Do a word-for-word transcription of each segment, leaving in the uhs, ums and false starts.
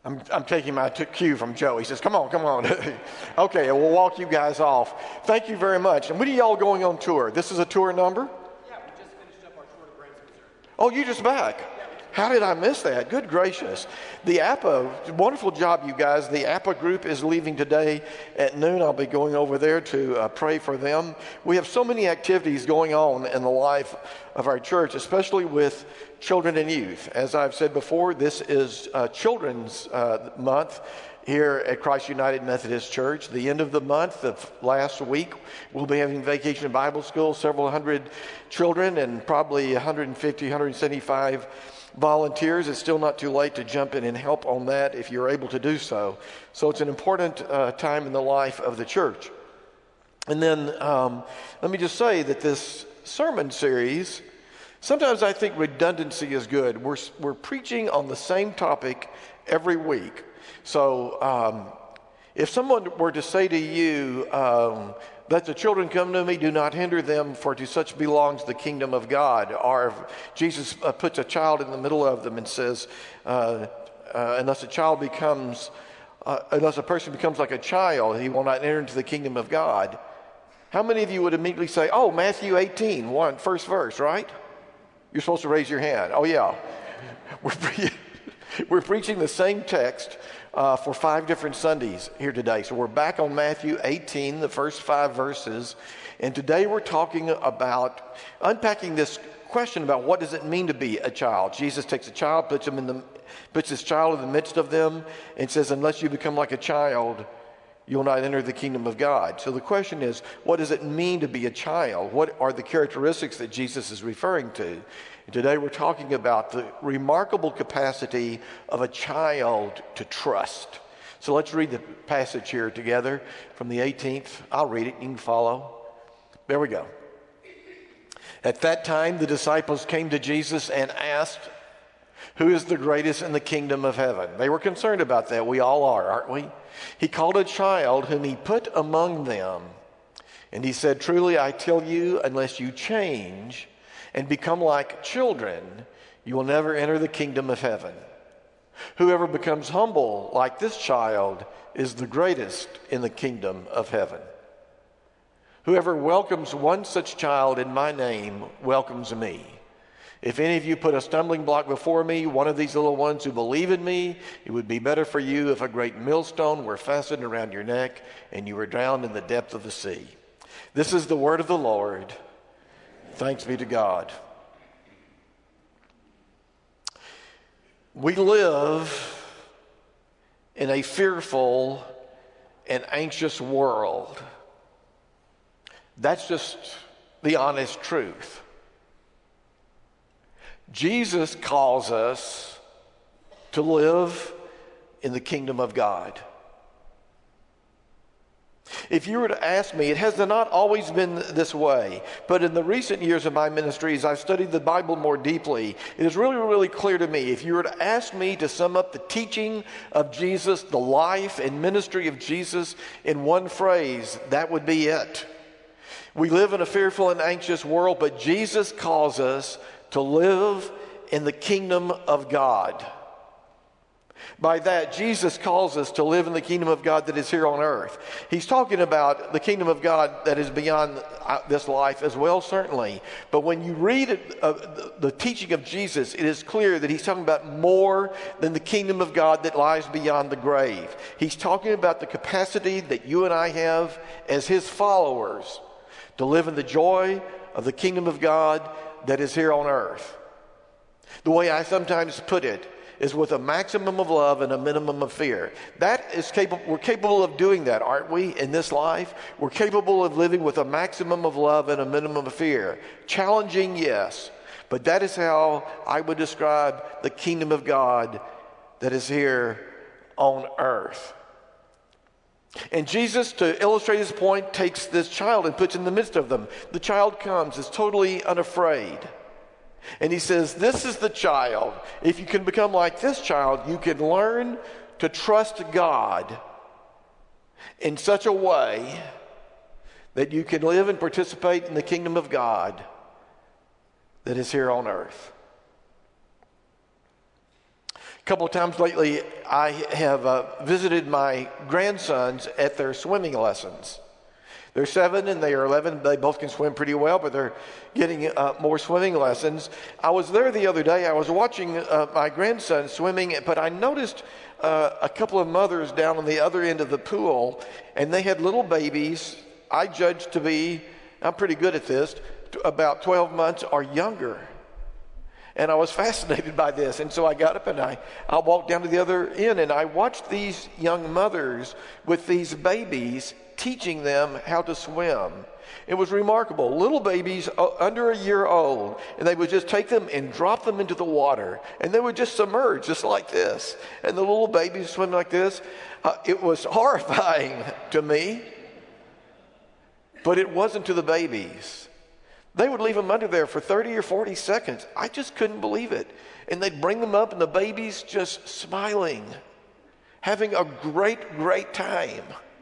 I'm, I'm taking my t- cue from Joe. He says, come on, come on. Okay, we'll walk you guys off. Thank you very much. And when are y'all going on tour? This is a tour number? Yeah, we just finished up our tour to Branson, Missouri. Oh, you just back? How did I miss that? Good gracious. The A P A, wonderful job, you guys. The A P A group is leaving today at noon. I'll be going over there to uh, pray for them. We have so many activities going on in the life of our church, especially with children and youth. As I've said before, this is uh, Children's uh, Month here at Christ United Methodist Church. The end of the month, the last week, we'll be having Vacation Bible School, several hundred children and probably one hundred fifty, one hundred seventy-five volunteers. It's still not too late to jump in and help on that if you're able to do so. So it's an important uh, time in the life of the church. And then um, let me just say that this sermon series, sometimes I think redundancy is good. We're, we're preaching on the same topic every week. So um, if someone were to say to you, um, let the children come to me, do not hinder them, for to such belongs the kingdom of God. Or if Jesus uh, puts a child in the middle of them and says, uh, uh, unless a child becomes, uh, unless a person becomes like a child, he will not enter into the kingdom of God. How many of you would immediately say, oh, Matthew eighteen, one, first verse, right? You're supposed to raise your hand. Oh, yeah. We're, pre- we're preaching the same text Uh, for five different Sundays here today. So we're back on Matthew eighteen, the first five verses. And today we're talking about unpacking this question about what does it mean to be a child. Jesus takes a child, puts him in the, puts his child in the midst of them, and says, unless you become like a child, you'll not enter the kingdom of God. So the question is, what does it mean to be a child? What are the characteristics that Jesus is referring to? And today we're talking about the remarkable capacity of a child to trust. So let's read the passage here together from the eighteenth. I'll read it. You can follow. There we go. At that time, the disciples came to Jesus and asked, who is the greatest in the kingdom of heaven? They were concerned about that. We all are, aren't we? He called a child whom he put among them. And he said, truly, I tell you, unless you change and become like children, you will never enter the kingdom of heaven. Whoever becomes humble like this child is the greatest in the kingdom of heaven. Whoever welcomes one such child in my name welcomes me. If any of you put a stumbling block before me, one of these little ones who believe in me, it would be better for you if a great millstone were fastened around your neck and you were drowned in the depth of the sea. This is the word of the Lord. Thanks be to God. We live in a fearful and anxious world. That's just the honest truth. Jesus calls us to live in the kingdom of God. If you were to ask me, it has not always been this way, but in the recent years of my ministry, as I've studied the Bible more deeply, it is really, really clear to me. If you were to ask me to sum up the teaching of Jesus, the life and ministry of Jesus in one phrase, that would be it. We live in a fearful and anxious world, but Jesus calls us to live in the kingdom of God. By that, Jesus calls us to live in the kingdom of God that is here on earth. He's talking about the kingdom of God that is beyond this life as well, certainly. But when you read it, uh, the, the teaching of Jesus, it is clear that he's talking about more than the kingdom of God that lies beyond the grave. He's talking about the capacity that you and I have as his followers to live in the joy of the kingdom of God that is here on earth. The way I sometimes put it is with a maximum of love and a minimum of fear. That is capable, we're capable of doing that, aren't we, in this life? We're capable of living with a maximum of love and a minimum of fear. Challenging, yes, but that is how I would describe the kingdom of God that is here on earth. And Jesus, to illustrate his point, takes this child and puts it in the midst of them. The child comes, is totally unafraid. And he says, this is the child. If you can become like this child, you can learn to trust God in such a way that you can live and participate in the kingdom of God that is here on earth. A couple of times lately, I have uh, visited my grandsons at their swimming lessons. They're seven and they are eleven. They both can swim pretty well, but they're getting uh, more swimming lessons. I was there the other day. I was watching uh, my grandson swimming, but I noticed uh, a couple of mothers down on the other end of the pool, and they had little babies. I judged to be, I'm pretty good at this, about twelve months or younger. And I was fascinated by this. And so I got up and I, I walked down to the other end and I watched these young mothers with these babies teaching them how to swim. It was remarkable. Little babies uh, under a year old, and they would just take them and drop them into the water, and they would just submerge just like this. And the little babies swim like this. Uh, it was horrifying to me, but it wasn't to the babies. They would leave them under there for thirty or forty seconds. I just couldn't believe it. And they'd bring them up, and the babies just smiling, having a great, great time.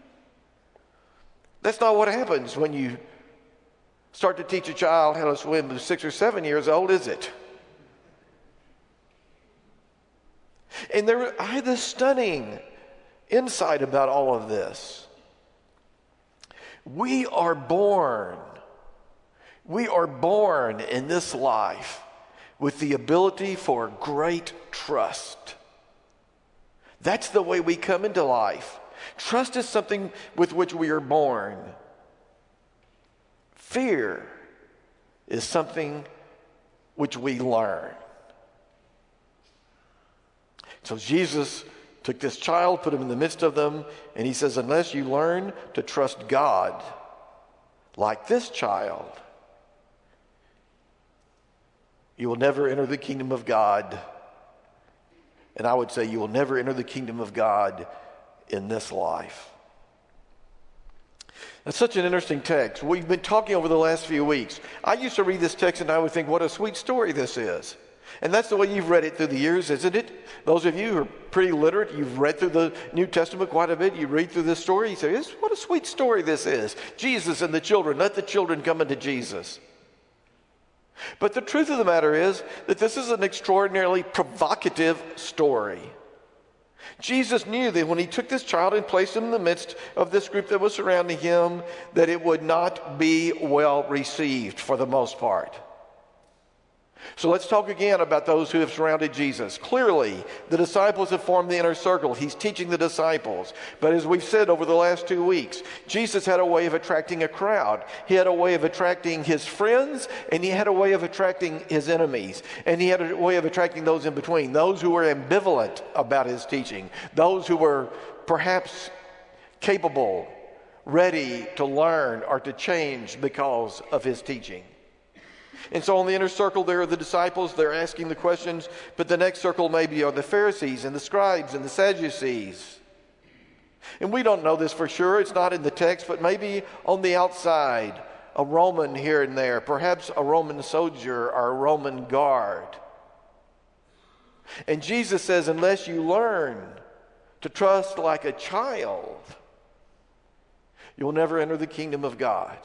That's not what happens when you start to teach a child how to swim who's six or seven years old, is it? And there, I had this stunning insight about all of this. We are born, we are born in this life with the ability for great trust. That's the way we come into life. Trust is something with which we are born. Fear is something which we learn. So Jesus took this child, put him in the midst of them, and he says, unless you learn to trust God like this child, you will never enter the kingdom of God. And I would say you will never enter the kingdom of God in this life. That's such an interesting text. We've been talking over the last few weeks. I used to read this text and I would think, what a sweet story this is. And that's the way you've read it through the years, isn't it? Those of you who are pretty literate, you've read through the New Testament quite a bit. You read through this story, you say, what a sweet story this is. Jesus and the children, let the children come into Jesus. But the truth of the matter is that this is an extraordinarily provocative story. Jesus knew that when he took this child and placed him in the midst of this group that was surrounding him, that it would not be well received for the most part. So let's talk again about those who have surrounded Jesus. Clearly, the disciples have formed the inner circle. He's teaching the disciples. But as we've said over the last two weeks, Jesus had a way of attracting a crowd. He had a way of attracting his friends, and he had a way of attracting his enemies. And he had a way of attracting those in between, those who were ambivalent about his teaching, those who were perhaps capable, ready to learn or to change because of his teaching. And so on the inner circle, there are the disciples. They're asking the questions. But the next circle maybe are the Pharisees and the scribes and the Sadducees. And we don't know this for sure. It's not in the text, but maybe on the outside, a Roman here and there, perhaps a Roman soldier or a Roman guard. And Jesus says, unless you learn to trust like a child, you'll never enter the kingdom of God.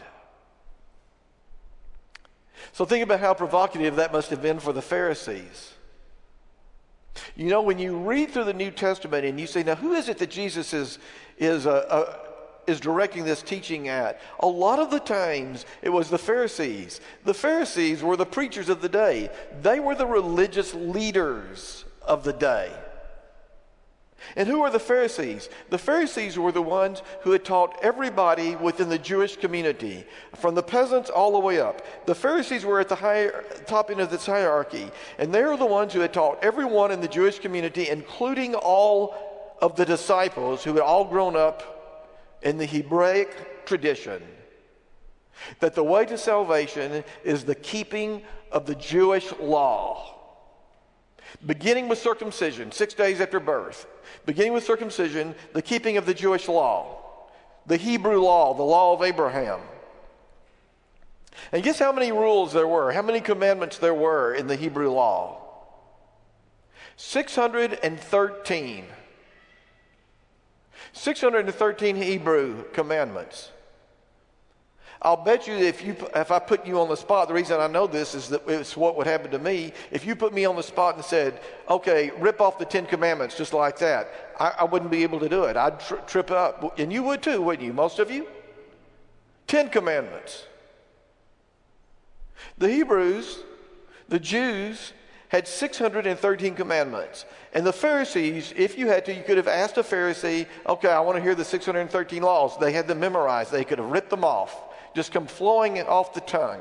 So think about how provocative that must have been for the Pharisees. You know, when you read through the New Testament and you say, now who is it that Jesus is, is, uh, uh, is directing this teaching at? A lot of the times it was the Pharisees. The Pharisees were the preachers of the day. They were the religious leaders of the day. And who are the Pharisees? The Pharisees were the ones who had taught everybody within the Jewish community, from the peasants all the way up. The Pharisees were at the higher, top end of this hierarchy, and they were the ones who had taught everyone in the Jewish community, including all of the disciples who had all grown up in the Hebraic tradition, that the way to salvation is the keeping of the Jewish law. Beginning with circumcision, six days after birth. Beginning with circumcision, the keeping of the Jewish law. The Hebrew law, the law of Abraham. And guess how many rules there were? How many commandments there were in the Hebrew law? six hundred thirteen. six hundred thirteen Hebrew commandments. I'll bet you if you if I put you on the spot, the reason I know this is that it's what would happen to me. If you put me on the spot and said, okay, rip off the Ten Commandments just like that, I, I wouldn't be able to do it. I'd tri- trip up. And you would too, wouldn't you? Most of you? Ten Commandments. The Hebrews, the Jews, had six hundred thirteen commandments. And the Pharisees, if you had to, you could have asked a Pharisee, okay, I want to hear the six hundred thirteen laws. They had them memorized. They could have ripped them off. Just come flowing off the tongue.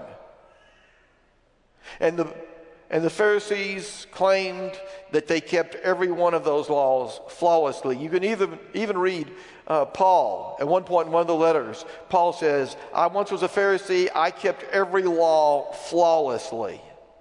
And the, and the Pharisees claimed that they kept every one of those laws flawlessly. You can even, even read uh, Paul. At one point in one of the letters, Paul says, I once was a Pharisee. I kept every law flawlessly.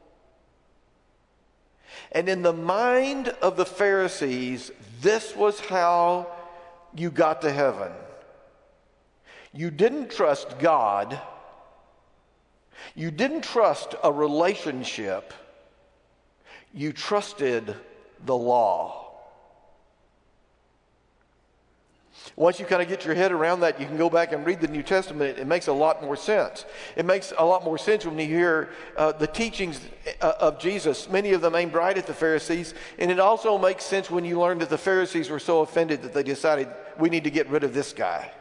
And in the mind of the Pharisees, this was how you got to heaven. You didn't trust God. You didn't trust a relationship. You trusted the law. Once you kind of get your head around that, you can go back and read the New Testament. It makes a lot more sense. It makes a lot more sense when you hear uh, the teachings uh, of Jesus, many of them aimed right at the Pharisees. And it also makes sense when you learn that the Pharisees were so offended that they decided, we need to get rid of this guy.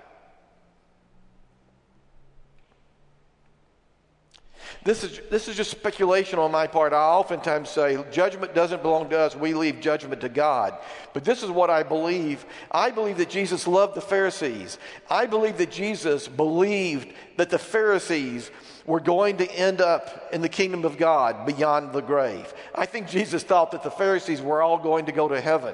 This is, this is just speculation on my part. I oftentimes say judgment doesn't belong to us. We leave judgment to God. But this is what I believe. I believe that Jesus loved the Pharisees. I believe that Jesus believed that the Pharisees were going to end up in the kingdom of God beyond the grave. I think Jesus thought that the Pharisees were all going to go to heaven.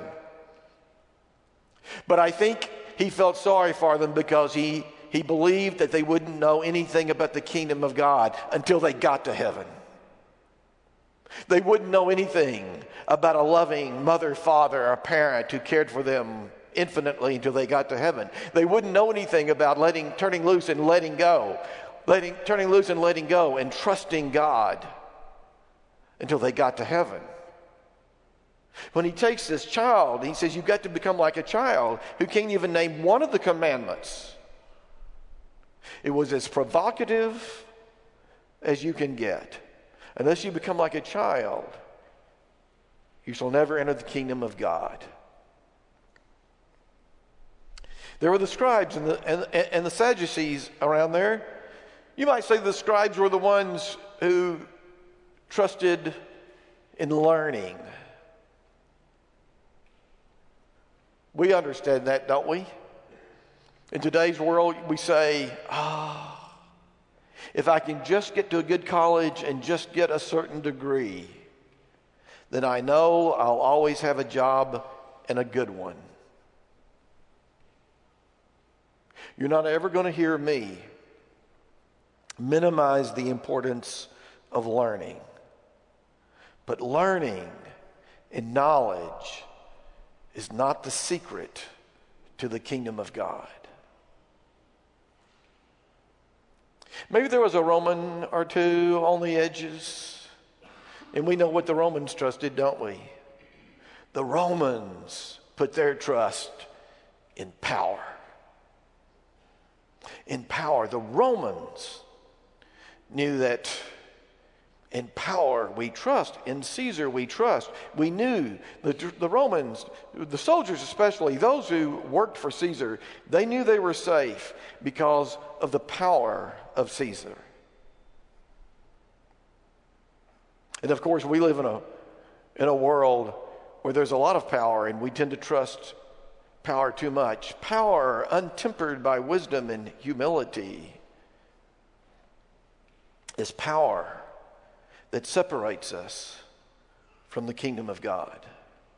But I think he felt sorry for them because he He believed that they wouldn't know anything about the kingdom of God until they got to heaven. They wouldn't know anything about a loving mother, father, or parent who cared for them infinitely until they got to heaven. They wouldn't know anything about letting, turning loose and letting go, letting, turning loose and letting go and trusting God until they got to heaven. When he takes this child, he says, you've got to become like a child who can't even name one of the commandments. It was as provocative as you can get. Unless you become like a child, you shall never enter the kingdom of God. There were the scribes and the, and, and the Sadducees around there. You might say the scribes were the ones who trusted in learning. We understand that, don't we? In today's world, we say, ah, oh, if I can just get to a good college and just get a certain degree, then I know I'll always have a job and a good one. You're not ever going to hear me minimize the importance of learning. But learning and knowledge is not the secret to the kingdom of God. Maybe there was a Roman or two on the edges, and we know what the Romans trusted, don't we? The Romans put their trust in power. In power. The Romans knew that in power we trust. In Caesar we trust. We knew the, the Romans, the soldiers especially, those who worked for Caesar, they knew they were safe because of the power of Caesar. And of course, we live in a in a world where there's a lot of power, and we tend to trust power too much. Power untempered by wisdom and humility is power that separates us from the kingdom of God.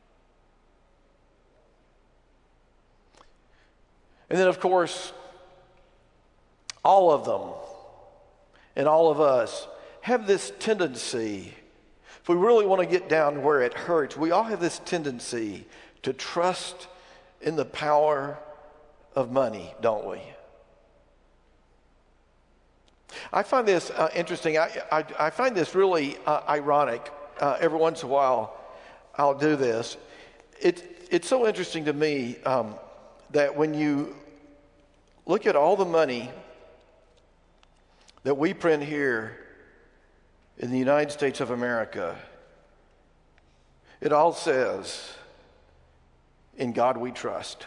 And then, of course, all of them and all of us have this tendency, if we really want to get down where it hurts, we all have this tendency to trust in the power of money, don't we? I find this uh, interesting. I, I, I find this really uh, ironic. Uh, every once in a while, I'll do this. It, it's so interesting to me um, that when you look at all the money that we print here in the United States of America, it all says, "In God we trust."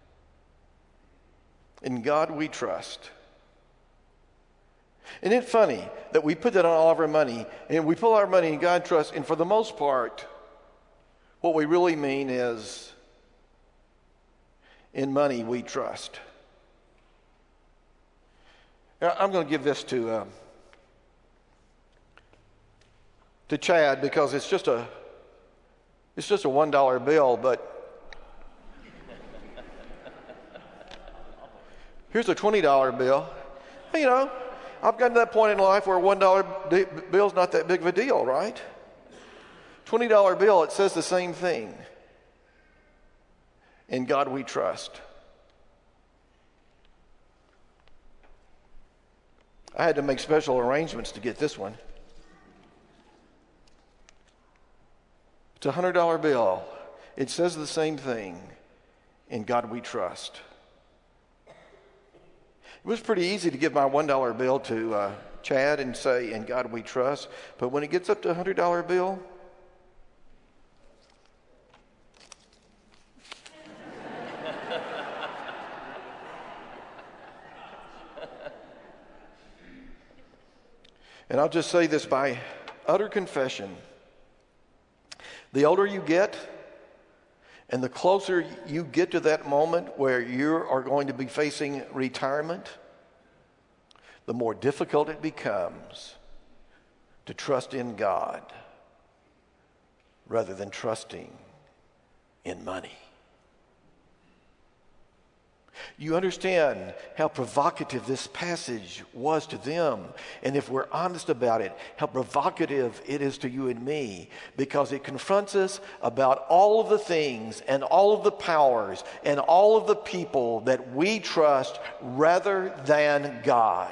In God we trust. Isn't it funny that we put that on all of our money, and we put our money in God trust, and for the most part, what we really mean is, in money we trust. Now, I'm going to give this to uh, to Chad because it's just a it's just a one dollar bill, but here's a twenty dollar bill. You know, I've gotten to that point in life where a one dollar bill's not that big of a deal, right? twenty dollar bill, it says the same thing. In God we trust. I had to make special arrangements to get this one. It's a one hundred dollar bill. It says the same thing. In God we trust. It was pretty easy to give my one dollar bill to uh, Chad and say, "In God we trust." But when it gets up to a one hundred dollar bill, and I'll just say this by utter confession, the older you get and the closer you get to that moment where you are going to be facing retirement, the more difficult it becomes to trust in God rather than trusting in money. You understand how provocative this passage was to them, and if we're honest about it, how provocative it is to you and me, because it confronts us about all of the things and all of the powers and all of the people that we trust rather than God.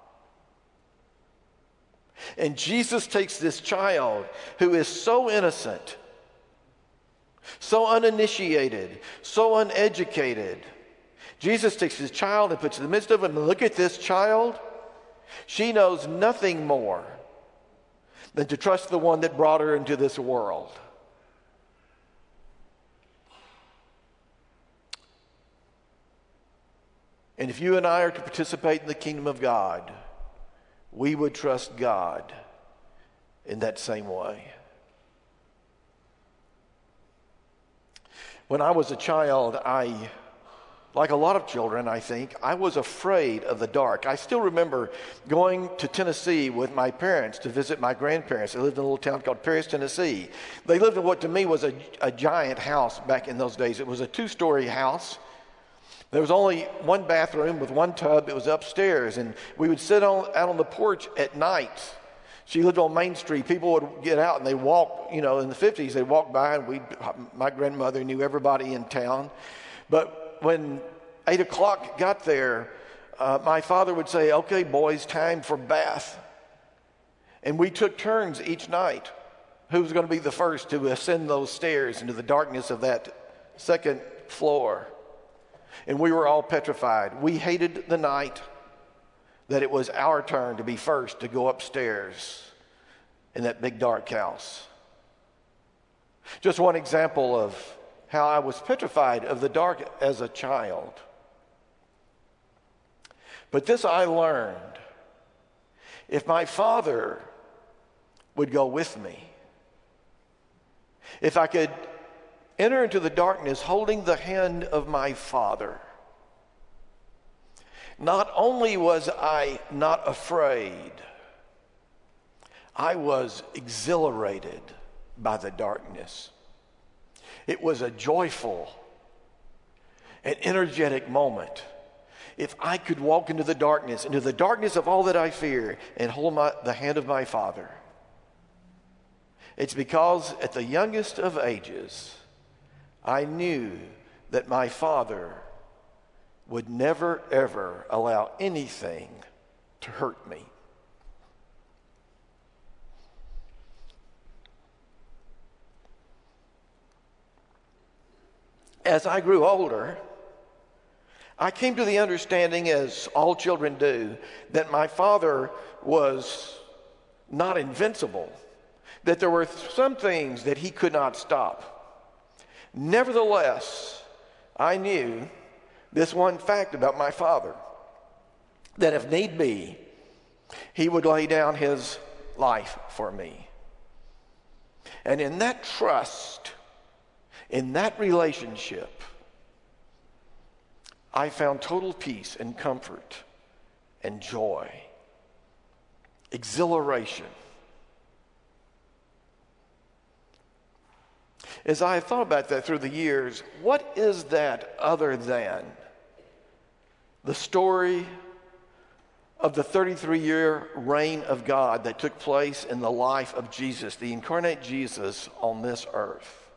And Jesus takes this child who is so innocent, so uninitiated, so uneducated. Jesus takes his child and puts it in the midst of it, and look at this child. She knows nothing more than to trust the one that brought her into this world. And if you and I are to participate in the kingdom of God, we would trust God in that same way. When I was a child, I... Like a lot of children, I think, I was afraid of the dark. I still remember going to Tennessee with my parents to visit my grandparents. They lived in a little town called Paris, Tennessee. They lived in what to me was a, a giant house back in those days. It was a two-story house. There was only one bathroom with one tub. It was upstairs, and we would sit on, out on the porch at night. She lived on Main Street. People would get out and they walk, you know, in the fifties, they'd walk by, and we, my grandmother knew everybody in town. But when eight o'clock got there, uh, my father would say, "Okay, boys, time for bath." And we took turns each night. Who was going to be the first to ascend those stairs into the darkness of that second floor? And we were all petrified. We hated the night that it was our turn to be first to go upstairs in that big dark house. Just one example of how I was petrified of the dark as a child. But this I learned. If my father would go with me, if I could enter into the darkness holding the hand of my father, not only was I not afraid, I was exhilarated by the darkness. It was a joyful and energetic moment. If I could walk into the darkness, into the darkness of all that I fear, and hold my, the hand of my Father. It's because at the youngest of ages, I knew that my Father would never, ever allow anything to hurt me. As I grew older, I came to the understanding, as all children do, that my father was not invincible, that there were some things that he could not stop. Nevertheless, I knew this one fact about my father, that if need be, he would lay down his life for me. And in that trust, in that relationship, I found total peace and comfort and joy, exhilaration. As I thought about that through the years, what is that other than the story of the thirty-three-year reign of God that took place in the life of Jesus, the incarnate Jesus on this earth?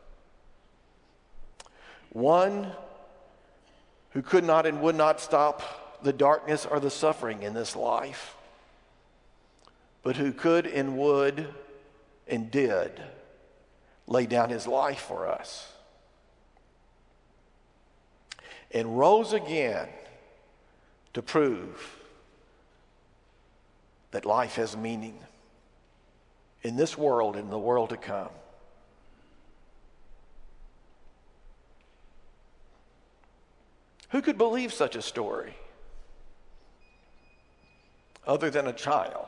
One who could not and would not stop the darkness or the suffering in this life, but who could and would and did lay down his life for us, and rose again to prove that life has meaning in this world and in the world to come. Who could believe such a story other than a child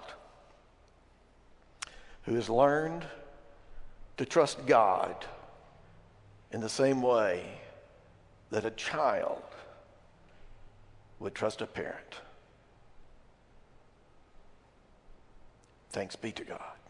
who has learned to trust God in the same way that a child would trust a parent? Thanks be to God.